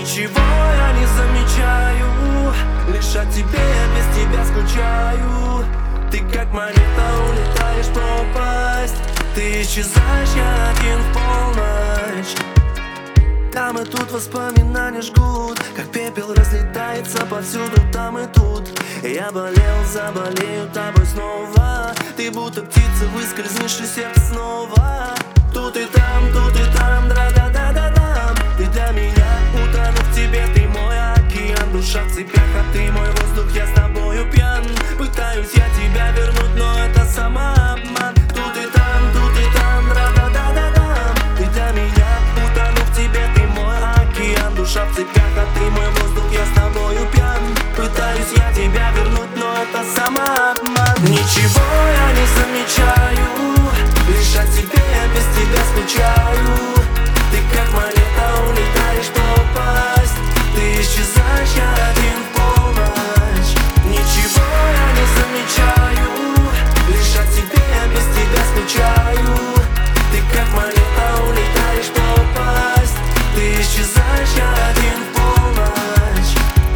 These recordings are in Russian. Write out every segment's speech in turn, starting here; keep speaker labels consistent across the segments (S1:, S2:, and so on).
S1: Ничего я не замечаю, лишь о тебе, без тебя скучаю. Ты как монета, улетаешь в пропасть. Ты исчезаешь, я один в полночь. Там и тут воспоминания жгут, как пепел разлетается повсюду, там и тут. Я болел, заболею тобой снова. Ты будто птица, выскользнешь из сердца снова. Тут и там, дра-да-да-да-дам. Ты для меня, утону в тебе, ты мой океан. Душа в цепях, а ты мой воздух, я с тобою пьян. Пытаюсь я тебя вернуть, но это самообман. Тут и там, дра-да-да-да-дам. Ты для меня, утону в тебе, ты мой океан. Душа в цепях, а ты мой воздух, я с тобою пьян. Пытаюсь я тебя вернуть, но это самообман. Ничего я не замечаю, лишь о тебе, без тебя скучаю. Ты как монета, улетаешь в пропасть. Ты исчезаешь, я один в полночь. Ничего я не замечаю, лишь о тебе, без тебя скучаю. Ты как монета, улетаешь в пропасть. Ты исчезаешь, я один в полночь.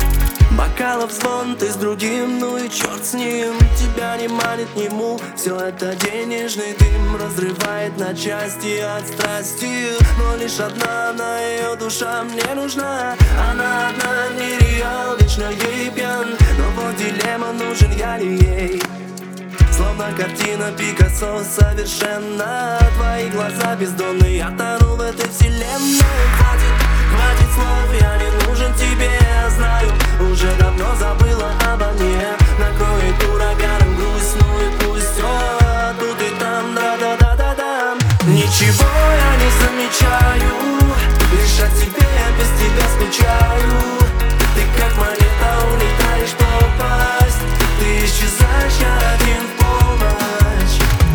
S1: Бокалов звон, ты с другим, ну и черт с ним. Тебя не манит нему, все это денежный дым. Разрывает на части от страсти. Но лишь одна она, ее душа мне нужна. Она одна, не реал, вечно ей пьян. Но вот дилемма, нужен я ли ей. Словно картина Пикассо совершенно. Твои глаза бездонные, я тону в этой вселенной. Хватит слов, я не нужен тебе, я знаю. Уже давно забыла обо мне. Накроет ураганом грусть, ну и пусть. О, тут и там, да-да-да-да-дам. Ничего я не замечаю, лишь о тебе, без тебя скучаю. Ты как монета, улетаешь в пропасть. Ты исчезаешь, я один в полночь.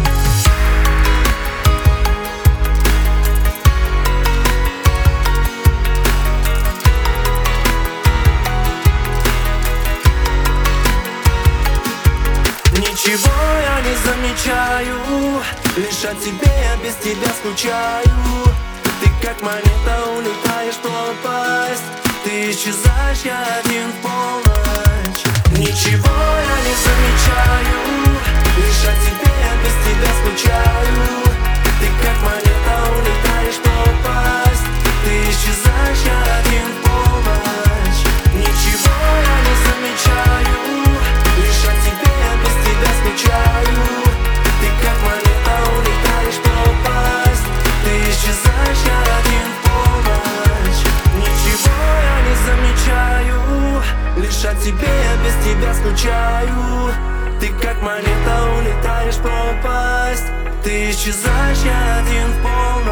S1: Ничего я не замечаю, лишь о тебе, без тебя скучаю. Ты как монета, улетаешь в пропасть. Ты исчезаешь, я один в полночь. Ничего я не замечаю, лишь о тебе, без тебя скучаю. Ты как монета, улетаешь в пропасть. Ты исчезаешь, я один в полночь. Ничего я не замечаю, лишь о тебе, без тебя скучаю. Ты как монета, улетаешь в пропасть. Ты исчезаешь, я один в полночь. Ничего я не замечаю, лишь о тебе, без тебя скучаю. Ты как монета, улетаешь в пропасть. Ты исчезаешь, я один в полночь.